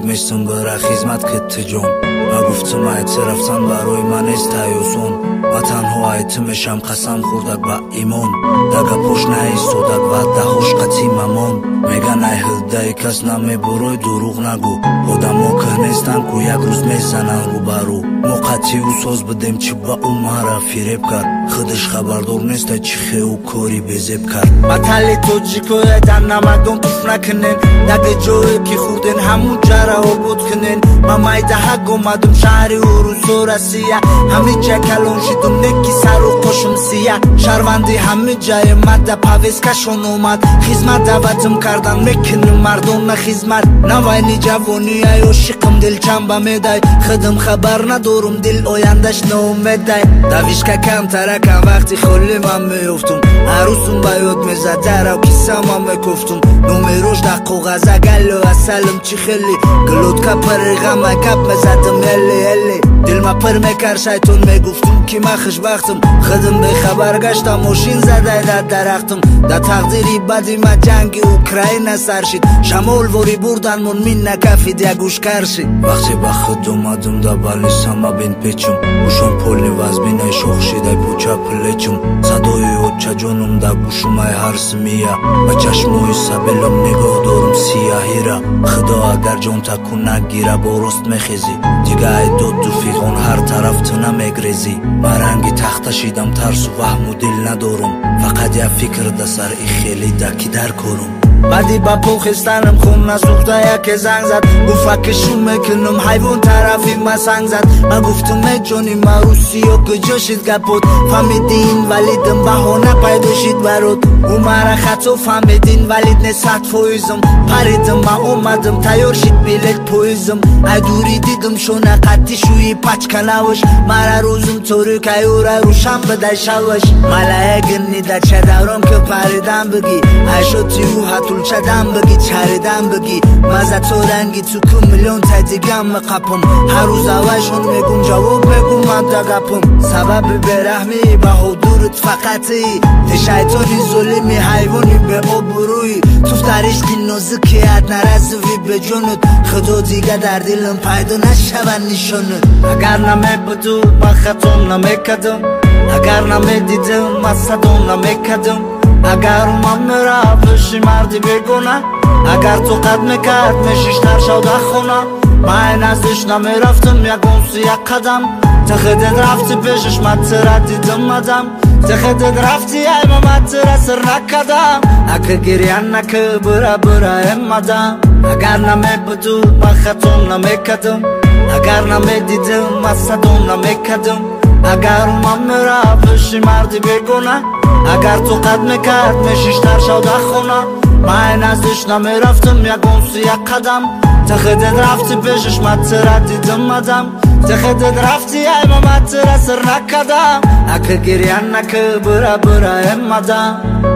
میستم برا خدمت کت جون گفتم ایت رفتن برای من است تایوسون و تنها ایت میشم قسم خوردک با ایمان دگه پوش نیستودک و دهوش قطیممون میگن ای هدای کس نمیبروی دروغ نگو آدما که نیستن که یک روز میزنن رو برو موقتی و ساز بدیم چی با او مرا فریب کرد خودش خبردار نیست چی خیو کاری بزیب کرد مطلی تو چی که دن نمدون توف نکنین دگه جایی که خوردین همون جره ها بود کنین من مایده حق اومدم شهری و روسو رسیه همه جای کلون شدم نکی سر و قشم سیه شهروندی همه جای مده پاویز کشون اومد خدمت دعوتم کردن میکنم مردم خدمت نوینی جوانی ای عشقم دل چنبه میدای خودم خبر ندارم دل آیندش ناامیدای دویش که کم ترکم وقتی خالی من میافتم عروسم به یاد میزد در و کیسه من میکفتم نومیروش در کاغذ گل و اصلم چی خیلی گلود که پرغم کپ میزدم هلی هلی دل ما پر میکر شیطون میگفتم که من خوشبختم خودم به خبر گشتم ماشین زده در درختم در تقدیری بدی ما جنگ اوکراین سرشید شمال واری بردن من من نکفید یک گوش کرشید وقتی به خود اومدم در بلیسم بین پیچم گوشم پولی وزبینه شخ شده پوچه پلیچم صدای اوچه جانم در گوشم ای هرس میه به چشموی سبیلم نگاه دارم سیاهی را خدا اگر جان تکون نگیره برست میخیزی دیگه ای دود تو فیغان هر طرف تو نمیگریزی مرنگی تخت شیدم ترس و وهم و دل ندارم فقط یک فکر در سر ای خیلی دکی در کرم بعدی با پوخستانم خون نسوخته یکی زنگ زد گفت که شون میکنم حیوان طرفی ما سنگ زد من گفتم ای جانی ما روسی و کجا شید گپود فهمیدین ولیدم بهانه پیدا شید برود او مرا خطا فهمیدین ولید نصد فویزم پریدم من اومدم تیار شید بیلت پویزم ای دوری دیدم شونه قطی شوی پچ کنوش مرا روزم طوری که یوره روشن بده شوش ملعه نیده چه دورم که پریدم بگی ای شدی او حتول چدم بگی چریدم بگی مزه تو رنگی تو که میلیون تا دیگم مقپم هر روز اوشون میگم جواب میگم من دقپم سبب برحمی به حضورت فقطی تی شیطانی ظلمی حیوانی به آبروی تو فترش که نازکیت نرسوی به جونت خدا دیگه در دلم پیدا نشون نشونت اگر نمیبودو من خطام نمیکدم اگر نمیدیدم من صدام نمیکدم اگر من میرفتشی مردی بگونه اگر تو قد میکرد میشیشتر شد خونه من ازش نمیرفتم یک اونسی یک قدم تخدد رفتی پیشش من تردیدم مدم تخدد رفتی ای من ترسر نکدم اگه گریان نکه برا برا امدم اگر نمیبودو من خطام نمیکدم اگر نمیدیدم من صدام نمیکدم اگر من میرفتشی مردی بگونه اگر تو قد میکرد میشیشتر شد خونه من ازش نمیرفتم یک اونسی یک قدم تخدد رفتی پیشش من تردیدم مدم تخدد رفتی ای من ترسر نکدم اگه گریان نکه برا برا امدم